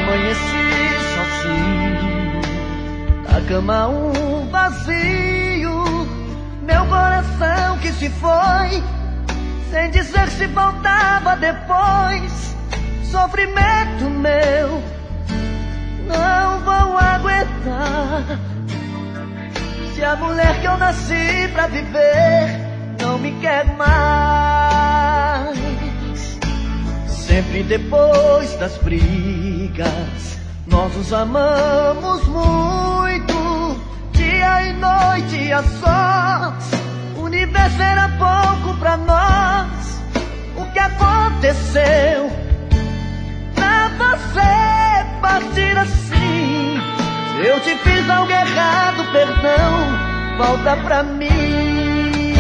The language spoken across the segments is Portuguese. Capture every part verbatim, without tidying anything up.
Amanheci sozinho, na cama um vazio, meu coração que se foi, sem dizer se voltava depois. Sofrimento meu, não vou aguentar. Se a mulher que eu nasci pra viver não me quer mais. Sempre depois das brigas, nós nos amamos muito, dia e noite a sós. O universo era pouco pra nós. O que aconteceu pra você partir assim? Se eu te fiz algo errado, perdão, volta pra mim.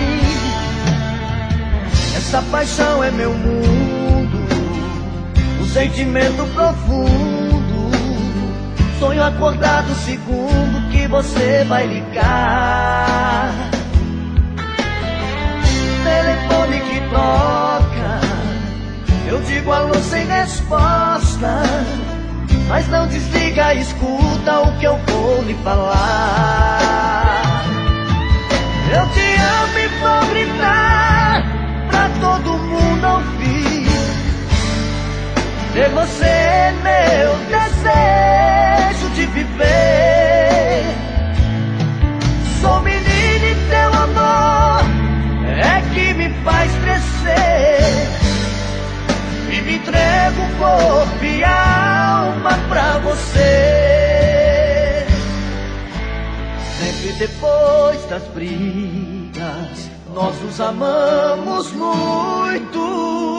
Essa paixão é meu mundo, um sentimento profundo. Sonho acordado segundo que você vai ligar. Telefone que toca, eu digo alô sem resposta, mas não desliga, escuta o que eu vou lhe falar. Eu te amo e vou gritar pra todo mundo ouvir. Ter você é meu desejo de viver. Sou menino e teu amor é que me faz crescer. E me entrego corpo e alma pra você. Sempre depois das brigas, nós nos amamos muito.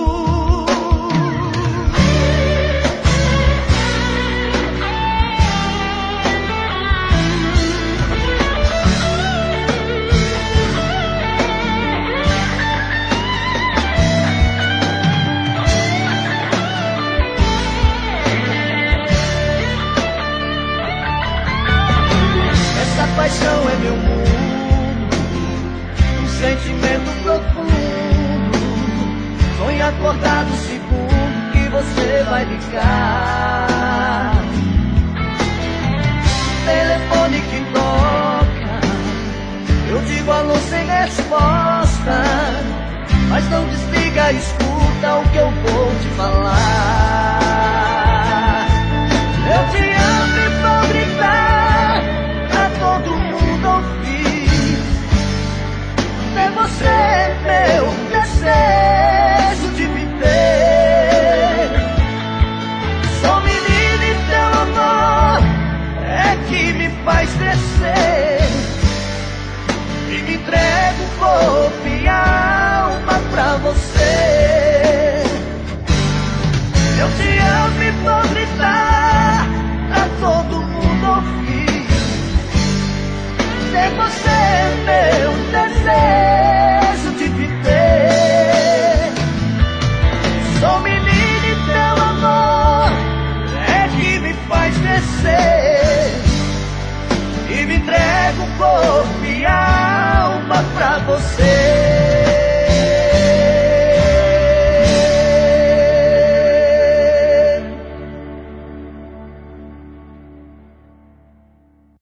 Paixão é meu mundo, um sentimento profundo. Sonho acordado segundo que você vai ligar. Telefone que toca, eu digo alô sem resposta, mas não desliga, escuta o que eu vou te falar.